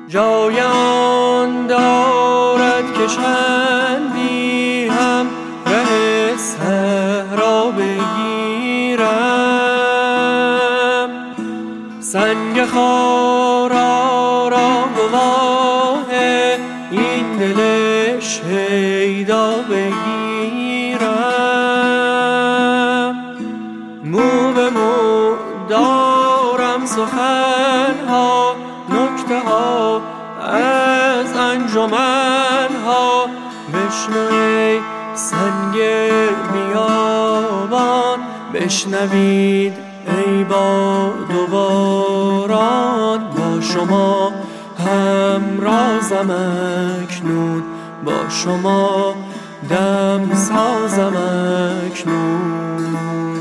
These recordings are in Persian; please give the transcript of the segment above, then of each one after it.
جای آن دارد که چندی هم ره صحرا بگیرم. سنگ خارا را گواه این دل شیدا بگیرم. مو به مو دارم سخنها، نکته ها از انجمنها. بشنو ای سنگ بیابان، بشنوید ای باد و باران. با شما همرازم اکنون، با شما دم سازم اکنون.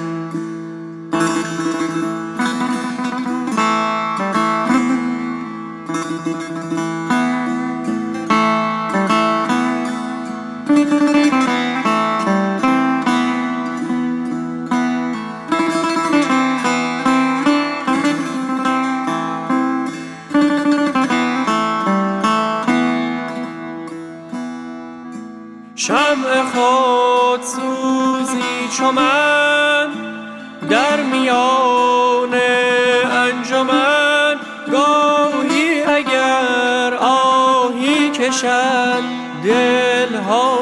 شمع خود سوزی چو من در میان انجمن. گاهی اگر آهی کشد دلها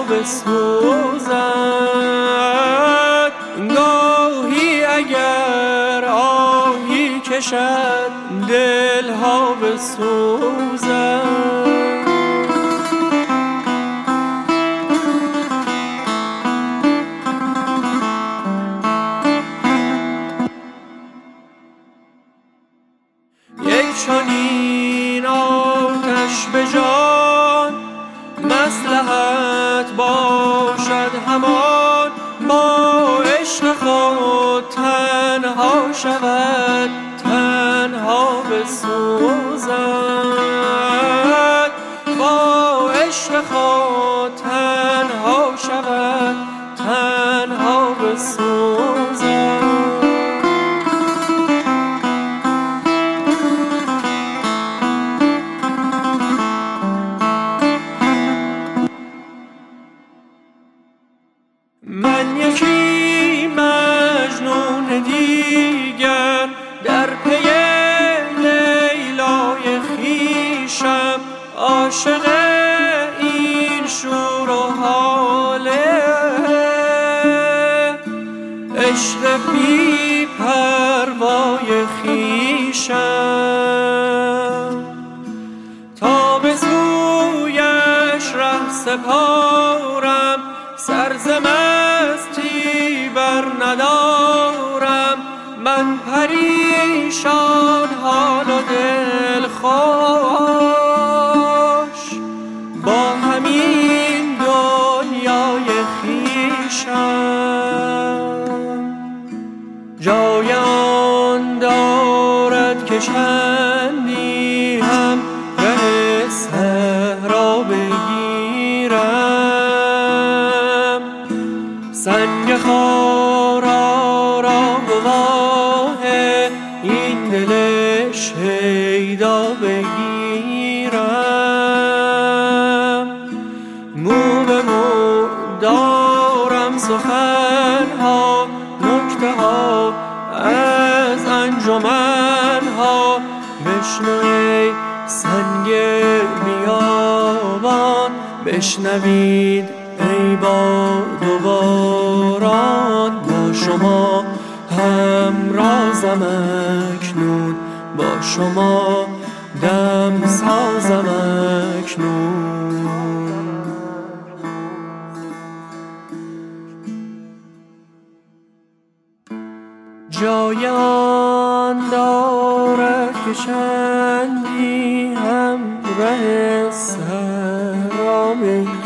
بسوزد، گاهی اگر آهی کشد دلها بسوزد. یک چنین آتش به جان مصلحت باشد همان. با عشق خود تنها شود، تنها بسوزد. با عشق خود تنها شود، تنها بسوزد. من یکی مجنون دیگر در پی لیلای خویشم. عاشق این شور و حاله عشق بی پروای خویشم. تا به سویش ره سپارم، سرزمستی بر ندارم. من پریشان حال و دل خوش با همین دنیای خویشم. جای آن دارد که چندی هم ره صحرا بگیرم. سنگ خارا را گواه این دل شیدا بگیرم. مو به مو دارم سخنها، نکته ها از انجمنها. بشنو ای سنگ بیابان، بشنوید ای باد و باران. با شما همرازم اکنون، با شما دم سازم اکنون. جای آن دارد که چندی هم ره صحرا بگیرم.